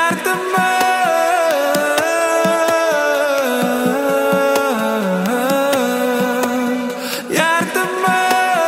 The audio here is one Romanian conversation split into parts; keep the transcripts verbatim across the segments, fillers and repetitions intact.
Iartă-mă, iartă-mă,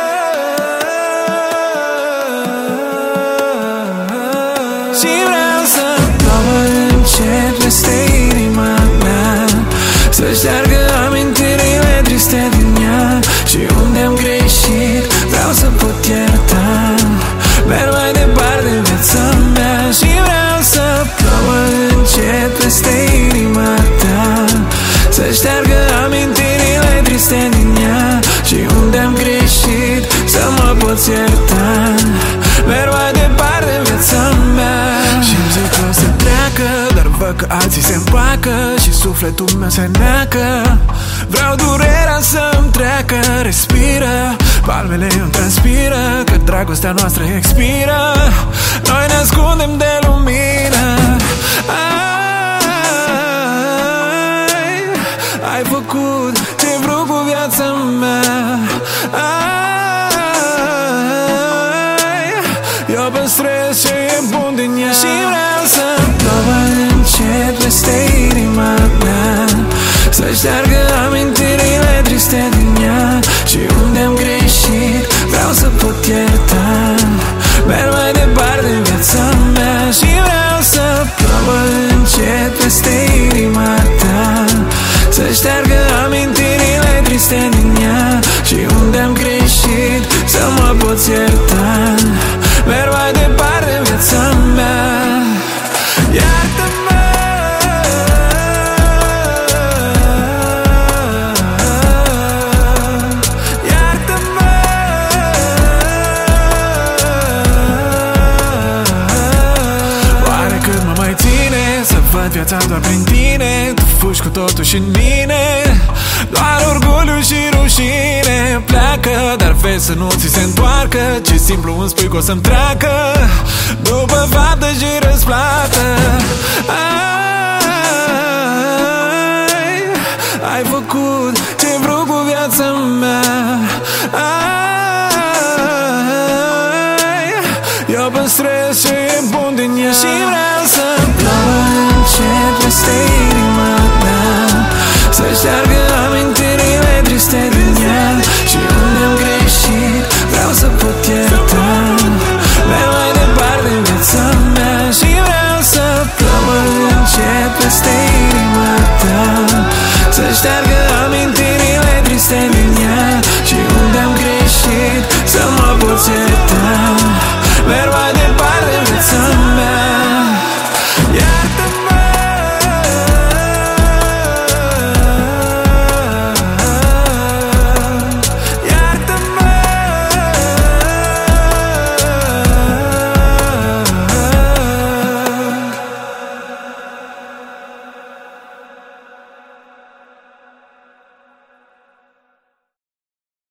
și vreau să plouă încet peste inima mea, să șteargă amintirile triste din ea. Și unde am greșit vreau să pot ierta, merg mai departe în viața mea. Și vreau să plouă încet peste inima ta, să șteargă amintirile triste din ea. Și unde am greșit să mă poți ierta, merg mai departe în viața mea. Și-mi zic că o să treacă, dar văd că alții se împacă și sufletul meu se neacă. Vreau durerea să-mi treacă, respiră, palmele îmi transpiră, că dragostea noastră expiră. Noi ne ascundem de lumină. Ai, ai făcut ce-ai vrut cu viața mea. Ai, eu păstrez ce e bun din ea. Și vreau să plouă încet peste inima mea, să șteargă amintirile triste din ea. Și unde am greșit vreau să pot ierta, merg mai departe în viața mea. Și vreau să plouă încet peste inima ta, să șteargă amintirile triste din ea. Și unde am greșit să mă poți ierta, merg mai departe în viața mea. Iartă-mă, iartă-mă, oare cât mă mai ține să văd viața doar prin tine? Tu fugi cu totul și în mine, doar orgoliu și rușine. Pleacă, dar vezi să nu ți se întoarcă, ci simplu îmi spui că o să-mi treacă. După faptă și